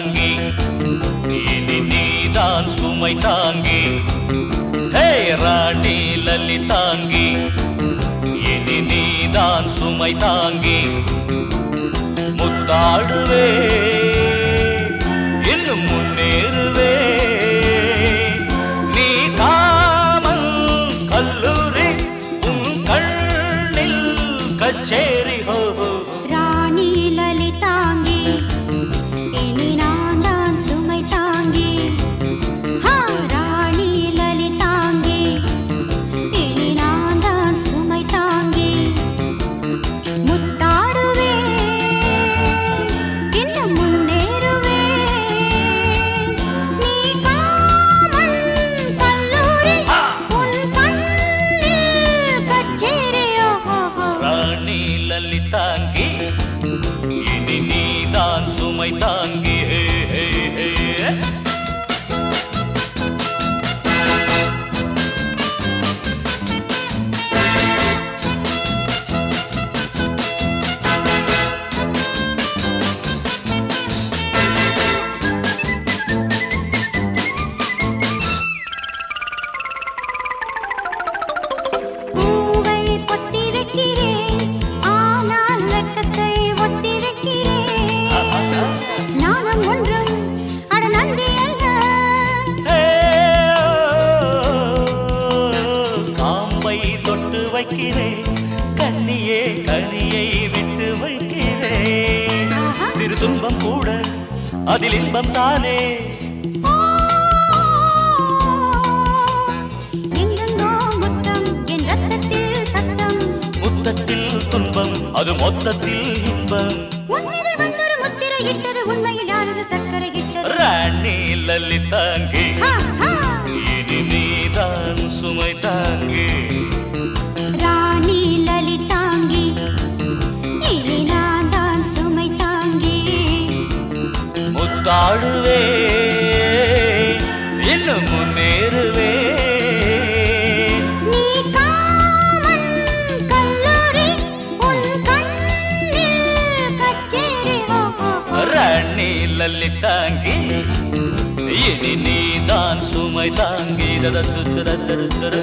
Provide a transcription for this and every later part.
தாங்கி இனி நீதான் சுமை தாங்கி ஹே ராணி லல்லி தாங்கி இனி நீதான் சுமை தாங்கி முத்தாடுவே இன்னும் முன்னேறுவே நீ காமன் கல்லூரி உன் கண்ணில் கச்சேரி ஹோ ராணி லலி தாங்கி இனி நான் தான் சுமை தாங்கி ராணி லலி தாங்கி இனி நான் தான் சுமை தாங்கி முத்தாடுவே இன்னும் முன்னேறுவே நீ காமன் கல்லூரி உன் கண்ணில் கச்சேரி ராணி லல்லி தாங்கி இனி நீதான் சுமை தாங்கி பூவை பொத்தி வைக்கிறேன் ஆனால் வெட்கத்தை ஒத்தி வைக்கிறேன் நானும் ஒன்றும் அட நந்தி அல்ல காம்பை தொட்டு வைக்கிறேன் கண்ணியே கனியை விட்டு வைக்கிறேன் சிறு துன்பம் கூட அதில் இன்பம் தானே எங்கெங்கோ முத்தம் என் ரத்தத்தில் சத்தம் முத்தத்தில் துன்பம் அது மொத்தத்தில் இன்பம் உன்னிதில் வந்தொரு முத்திரை இட்டது உண்மையில் யாரது சர்க்கரை இட்டது ராணி லல்லி தாங்கி ஹா, ஹா. இனி நீதான் சுமை தாங்கி ராணி லலி தாங்கி இனி நான் தான் சுமை தாங்கி முத்தாடுவே இன்னும் முன்னேறுவே நீ காமன் கல்லூரி உன் கண்ணில் கச்சேரி ராணி லல்லி தாங்கி இனி நீதான் சுமை தாங்கி தரு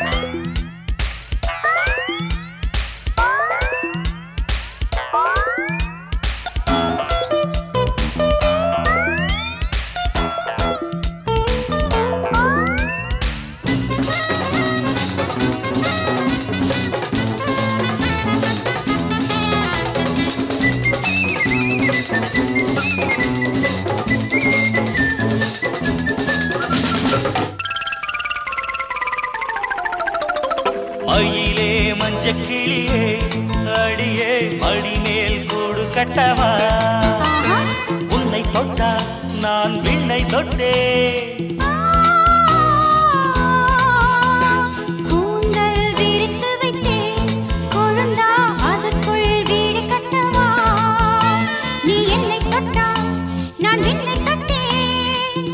மயிலே மஞ்சள் கிளியே அடியே மடிமேல் கூடு கட்டவா உன்னை தொட்டா நான் விண்ணை தொட்டே கூந்தல் விரித்து வைத்தேன் கொழுந்தா அதற்குள் வீடு கட்டவா நீ என்னை தொட்டா நான் விண்ணை தொட்டேன்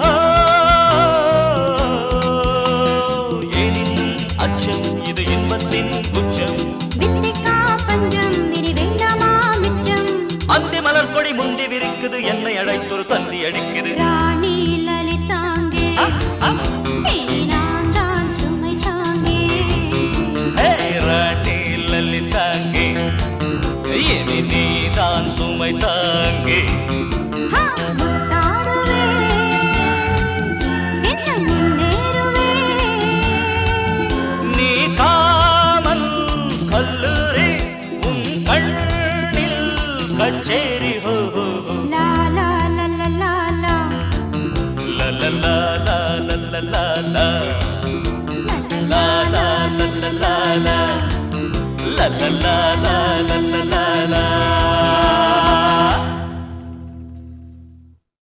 எனின் அச்சம் இது இன்பத்தின் உச்சம் வித்திக்கா பஞ்சம் இனி வேண்டாமா மிச்சம் அந்தி மலர் கொடி முந்தி விரிக்குது என்னை அழைத்தொரு தந்தி அடிக்குது ராணி லலி தாங்கி